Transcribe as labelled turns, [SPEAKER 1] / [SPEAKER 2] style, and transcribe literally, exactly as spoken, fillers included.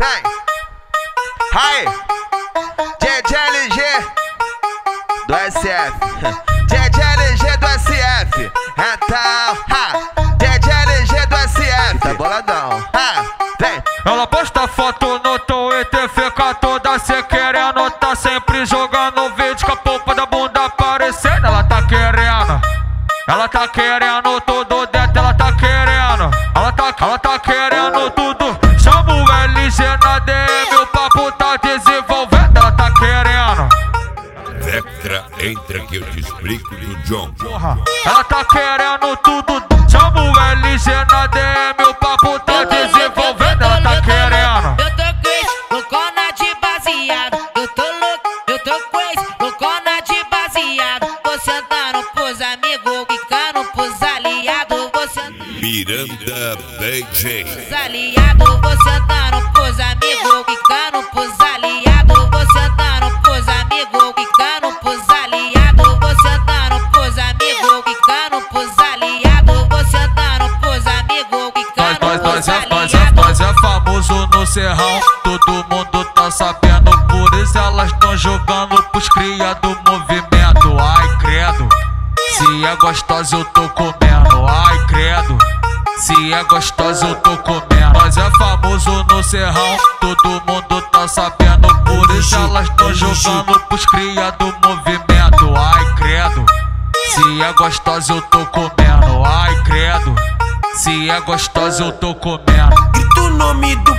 [SPEAKER 1] Vem. Aí. D J L G do S F. D J L G do S F. Então, ha. D J L G do S F. Tá boladão. Ha. Vem.
[SPEAKER 2] Ela posta foto no Twitter, fica toda se querendo. Tá sempre jogando vídeo com a polpa da bunda aparecendo. Ela tá querendo, ela tá querendo tudo dentro, ela tá querendo. Ela tá, ela tá querendo tudo. Chama o L G na D M, o papo tá desenvolvendo. Ela tá querendo.
[SPEAKER 3] Vectra, entra que eu te explico do John.
[SPEAKER 2] Ela tá querendo tudo. Chama o L G na D M, o papo tá desenvolvendo. Ela tá querendo.
[SPEAKER 4] Eu tô crazy, loucona de baseado. Eu tô louco, eu tô crazy, loucona de baseado. Vou sentando pros amigos, quicando pros aliados. Vou sentando
[SPEAKER 3] Miranda D J.
[SPEAKER 4] pros aliados. Vou sentando pros amigos, quicando pros aliados. Vou sentando pros amigos, quicando pros aliados. Vou sentando pros amigos, quicando pros aliados. Vou sentando pros amigos, quicando
[SPEAKER 2] Nós, nós,
[SPEAKER 4] pros
[SPEAKER 2] nós, é, nós, é,
[SPEAKER 4] aliados.
[SPEAKER 2] nós é famoso no serrão, todo mundo tá sabendo. Por isso elas tão jogando pros cria do movimento. Ai credo, se é gostosa eu tô comendo. Ai credo, se é gostosa eu tô comendo. Nós é famoso no serrão, todo mundo tá sabendo. Por isso elas tão jogando pros cria do movimento. Ai credo, se é gostosa eu tô comendo. Ai credo, se é gostosa eu tô comendo.
[SPEAKER 5] Grita o nome do